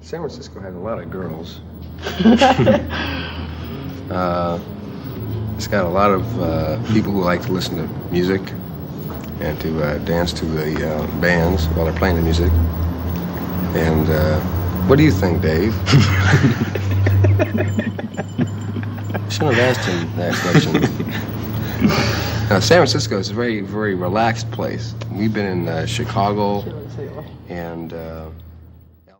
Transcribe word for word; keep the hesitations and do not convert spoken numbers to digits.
San Francisco has a lot of girls. uh, it's got a lot of uh, people who like to listen to music and to uh, dance to the uh, bands while they're playing the music. And uh, what do you think, Dave? Shouldn't have asked him that question. Now, San Francisco is a very, very relaxed place. We've been in uh, Chicago and uh,